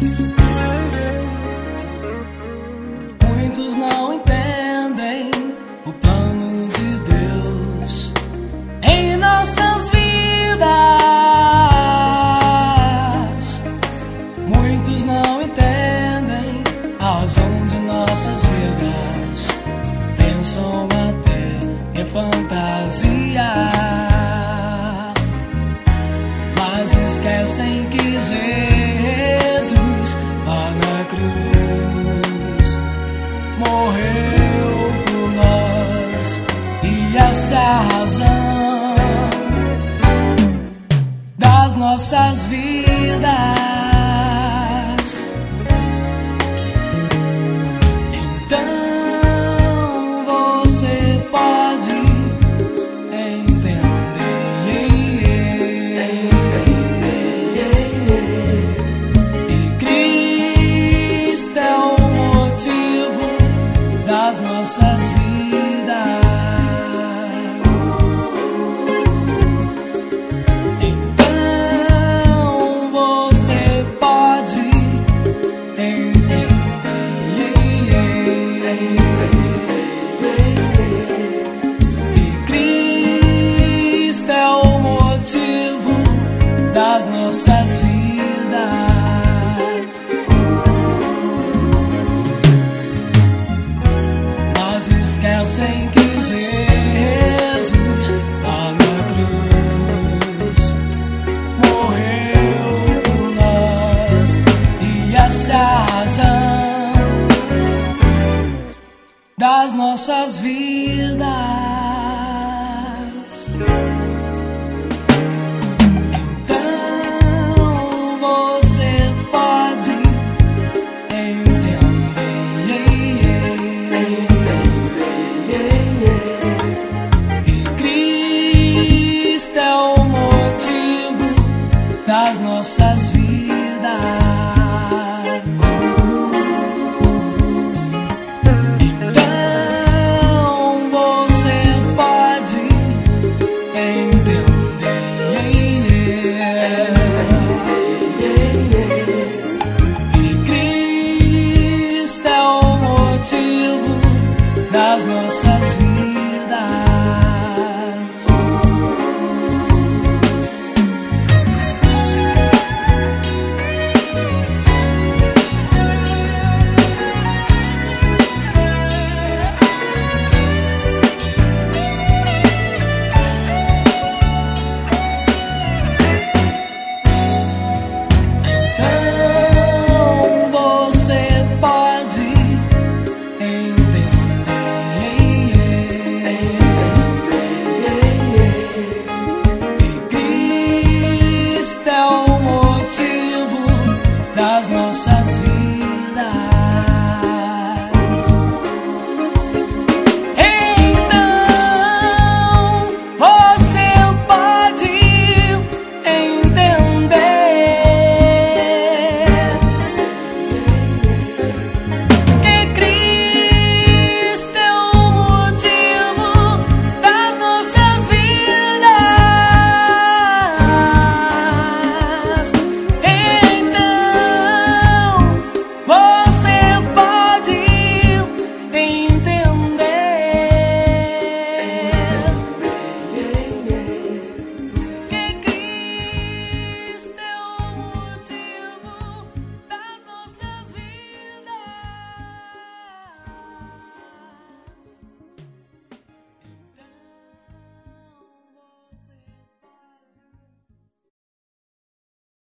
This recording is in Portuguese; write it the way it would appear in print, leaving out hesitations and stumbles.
Muitos não entendem o plano de Deus em nossas vidas. Muitos não entendem a razão de nossas vidas. Pensam até em fantasia, mas esquecem que Jesus lá na cruz morreu por nós, e essa é a razão das nossas vidas. Então você pode entender, e Cristo é o motivo das nossas vidas. Então você pode entender, e Cristo é o motivo das nossas vidas. Esquecem que Jesus lá na cruz morreu por nós, e essa é a razão das nossas vidas. Então você pode das nossas vidas. Então você pode entender, e Cristo é o motivo das nossas vidas. Das nossas vidas.